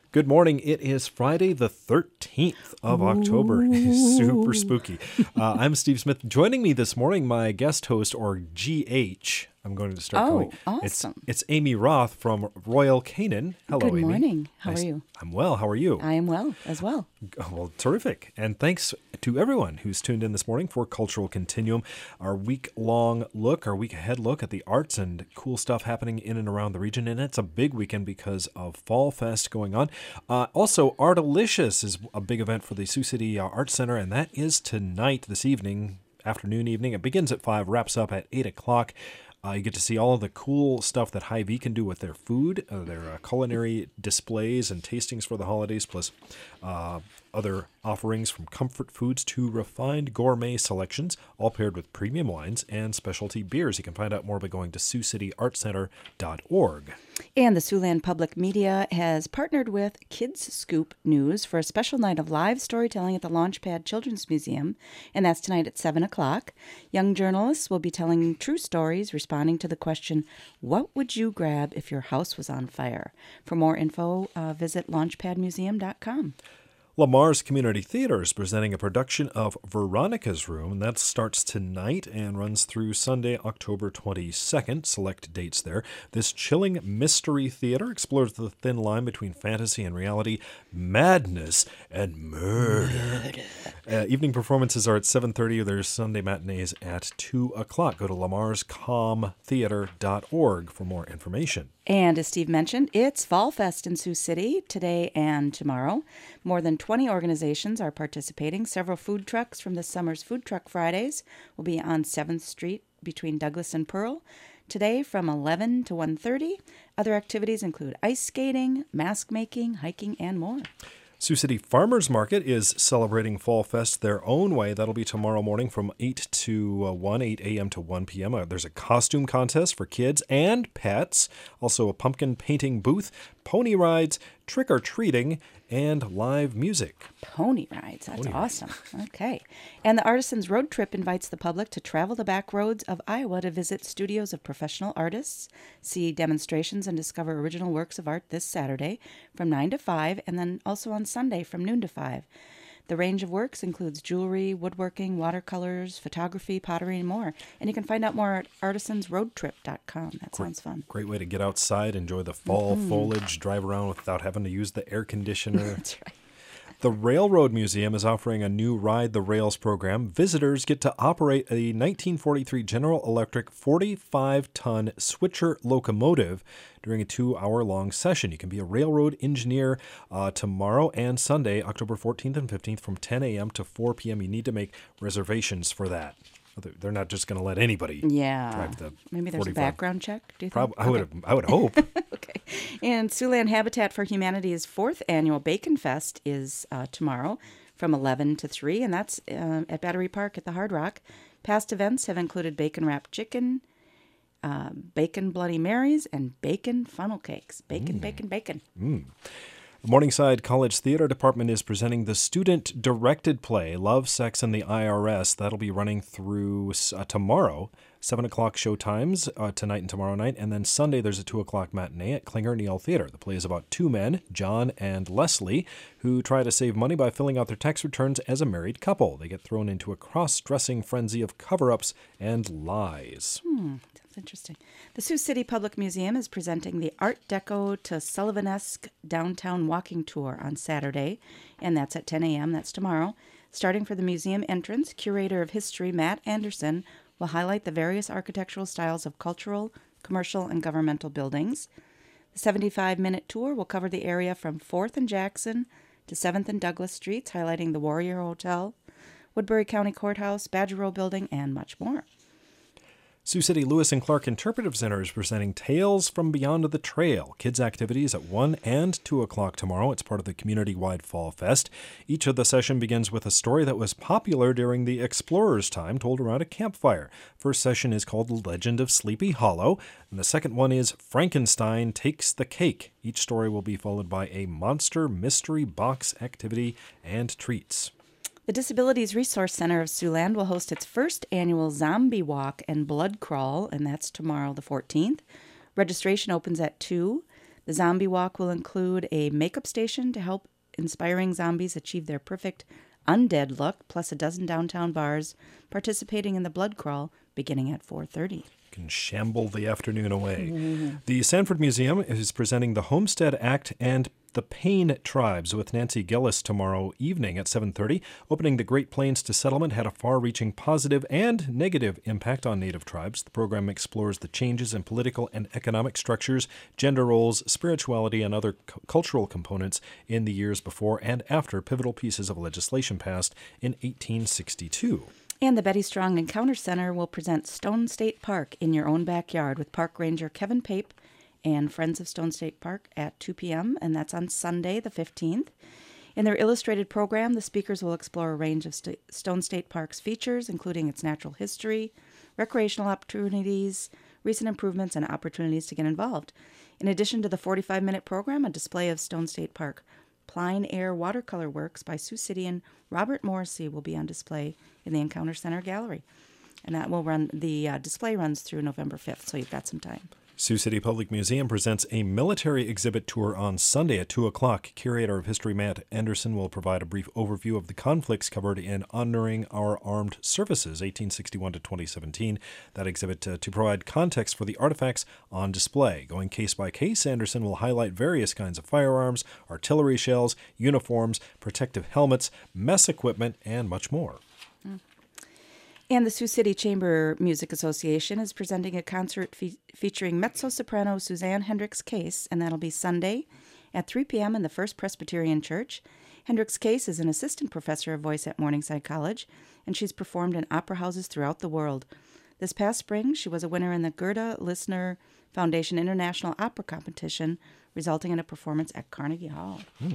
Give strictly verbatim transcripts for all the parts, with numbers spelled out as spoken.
Good morning. It is Friday the thirteenth of October. Super spooky. Uh, I'm Steve Smith. Joining me this morning, my guest host, or G H, I'm going to start oh, calling. awesome. It's, it's Amy Roth from Royal Canin. Hello, Good Amy. morning. How Nice. are you? I'm well. How are you? I am well as well. Well, terrific. And thanks to everyone who's tuned in this morning for Cultural Continuum, our week-long look, our week-ahead look at the arts and cool stuff happening in and around the region. And it's a big weekend because of Fall Fest going on. Uh, also, Artalicious is a big event for the Sioux City uh, Arts Center, and that is tonight, this evening, afternoon, evening. It begins at five, wraps up at eight o'clock. Uh, you get to see all of the cool stuff that Hy-Vee can do with their food, uh, their uh, culinary displays and tastings for the holidays, plus uh, other offerings from comfort foods to refined gourmet selections, all paired with premium wines and specialty beers. You can find out more by going to sioux city arts center dot org. And the Siouxland Public Media has partnered with Kids Scoop News for a special night of live storytelling at the Launchpad Children's Museum, and that's tonight at seven o'clock. Young journalists will be telling true stories, responding to the question, what would you grab if your house was on fire? For more info, uh, visit launchpad museum dot com. Lamar's Community Theater is presenting a production of Veronica's Room, and that starts tonight and runs through Sunday, October twenty-second. Select dates there. This chilling mystery theater explores the thin line between fantasy and reality, madness and murder. murder. Uh, evening performances are at seven thirty. There's Sunday matinees at two o'clock. Go to lamars com theater dot org for more information. And as Steve mentioned, it's Fall Fest in Sioux City today and tomorrow. More than twenty organizations are participating. Several food trucks from this summer's Food Truck Fridays will be on seventh Street between Douglas and Pearl today from eleven to one thirty. Other activities include ice skating, mask making, hiking, and more. Sioux City Farmers Market is celebrating Fall Fest their own way. That'll be tomorrow morning from eight to one, eight a.m. to one p.m. Uh, there's a costume contest for kids and pets, also a pumpkin painting booth, pony rides, trick-or-treating, and live music. Pony rides. That's Pony awesome. Okay. And the Artisans Road Trip invites the public to travel the back roads of Iowa to visit studios of professional artists, see demonstrations, and discover original works of art this Saturday from nine to five, and then also on Sunday from noon to five. The range of works includes jewelry, woodworking, watercolors, photography, pottery, and more. And you can find out more at artisans road trip dot com. That sounds fun. Great way to get outside, enjoy the fall mm-hmm. foliage, drive around without having to use the air conditioner. That's right. The Railroad Museum is offering a new Ride the Rails program. Visitors get to operate a nineteen forty-three General Electric forty-five ton switcher locomotive during a two-hour-long session. You can be a railroad engineer uh, tomorrow and Sunday, October fourteenth and fifteenth from ten a.m. to four p.m. You need to make reservations for that. They're not just going to let anybody yeah. drive the Maybe there's forty-five. A background check, do you think? Prob- I, would have, I would hope. Okay. And Siouxland Habitat for Humanity's fourth annual Bacon Fest is uh, tomorrow from eleven to three, and that's uh, at Battery Park at the Hard Rock. Past events have included bacon wrapped chicken, uh, bacon Bloody Marys, and bacon funnel cakes. Bacon, mm. bacon, bacon. Mm. The Morningside College Theater Department is presenting the student-directed play, Love, Sex, and the I R S. That'll be running through uh, tomorrow, seven o'clock show times, uh, tonight and tomorrow night. And then Sunday, there's a two o'clock matinee at Klinger Neal Theater. The play is about two men, John and Leslie, who try to save money by filling out their tax returns as a married couple. They get thrown into a cross-dressing frenzy of cover-ups and lies. Hmm. Interesting. The Sioux City Public Museum is presenting the Art Deco to Sullivanesque Downtown Walking Tour on Saturday, and that's at ten a.m. That's tomorrow. Starting for the museum entrance, curator of history Matt Anderson will highlight the various architectural styles of cultural, commercial, and governmental buildings. The seventy-five minute tour will cover the area from fourth and Jackson to seventh and Douglas Streets, highlighting the Warrior Hotel, Woodbury County Courthouse, Badger Row Building, and much more. Sioux City Lewis and Clark Interpretive Center is presenting Tales from Beyond the Trail. Kids' activities at one and two o'clock tomorrow. It's part of the community-wide Fall Fest. Each of the session begins with a story that was popular during the explorers' time, told around a campfire. First session is called Legend of Sleepy Hollow, and the second one is Frankenstein Takes the Cake. Each story will be followed by a monster mystery box activity and treats. The Disabilities Resource Center of Siouxland will host its first annual Zombie Walk and Blood Crawl, and that's tomorrow the fourteenth. Registration opens at two. The zombie walk will include a makeup station to help inspiring zombies achieve their perfect undead look, plus a dozen downtown bars participating in the blood crawl beginning at four thirty. Can shamble the afternoon away. Mm-hmm. The Sanford Museum is presenting the Homestead Act and the Payne Tribes with Nancy Gillis tomorrow evening at seven thirty. Opening the Great Plains to settlement had a far-reaching positive and negative impact on Native tribes. The program explores the changes in political and economic structures, gender roles, spirituality, and other cu- cultural components in the years before and after pivotal pieces of legislation passed in eighteen sixty-two. And the Betty Strong Encounter Center will present Stone State Park in your own backyard with Park Ranger Kevin Pape and Friends of Stone State Park at two p.m., and that's on Sunday the fifteenth. In their illustrated program, the speakers will explore a range of St- Stone State Park's features, including its natural history, recreational opportunities, recent improvements, and opportunities to get involved. In addition to the forty-five minute program, a display of Stone State Park Plein Air watercolor works by Sioux Cityan Robert Morrissey will be on display in the Encounter Center Gallery. And that will run, the uh, display runs through November fifth, so you've got some time. Sioux City Public Museum presents a military exhibit tour on Sunday at two o'clock. Curator of History Matt Anderson will provide a brief overview of the conflicts covered in Honoring Our Armed Services, eighteen sixty-one to twenty seventeen. That exhibit uh, to provide context for the artifacts on display. Going case by case, Anderson will highlight various kinds of firearms, artillery shells, uniforms, protective helmets, mess equipment, and much more. Mm. And the Sioux City Chamber Music Association is presenting a concert fe- featuring mezzo-soprano Suzanne Hendricks Case, and that'll be Sunday at three p.m. in the First Presbyterian Church. Hendricks Case is an assistant professor of voice at Morningside College, and she's performed in opera houses throughout the world. This past spring, she was a winner in the Gerda Lissner Foundation International Opera Competition, resulting in a performance at Carnegie Hall. Mm.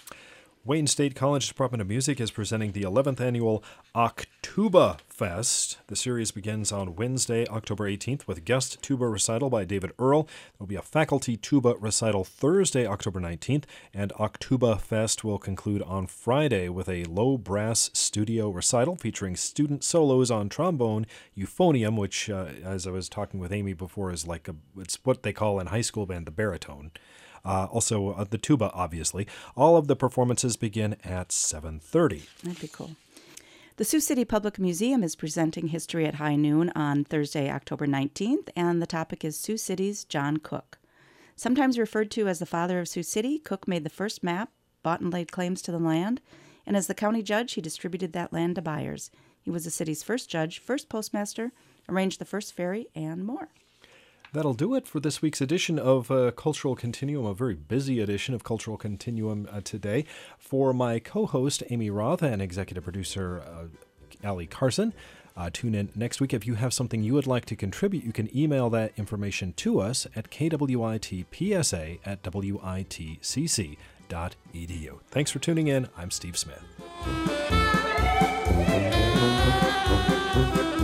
Wayne State College Department of Music is presenting the eleventh annual Octuba Fest. The series begins on Wednesday, October eighteenth, with a guest tuba recital by David Earl. There will be a faculty tuba recital Thursday, October nineteenth, and Octuba Fest will conclude on Friday with a low brass studio recital featuring student solos on trombone, euphonium, which, uh, as I was talking with Amy before, is like a, it's what they call in high school band the baritone. Uh, also, uh, the tuba, obviously. All of the performances begin at seven thirty. That'd be cool. The Sioux City Public Museum is presenting History at High Noon on Thursday, October nineteenth, and the topic is Sioux City's John Cook. Sometimes referred to as the father of Sioux City, Cook made the first map, bought and laid claims to the land, and as the county judge, he distributed that land to buyers. He was the city's first judge, first postmaster, arranged the first ferry, and more. That'll do it for this week's edition of uh, Cultural Continuum, a very busy edition of Cultural Continuum uh, today. For my co-host, Amy Roth, and executive producer, uh, Allie Carson, uh, tune in next week. If you have something you would like to contribute, you can email that information to us at k w i t p s a at w i t c c dot e d u. Thanks for tuning in. I'm Steve Smith.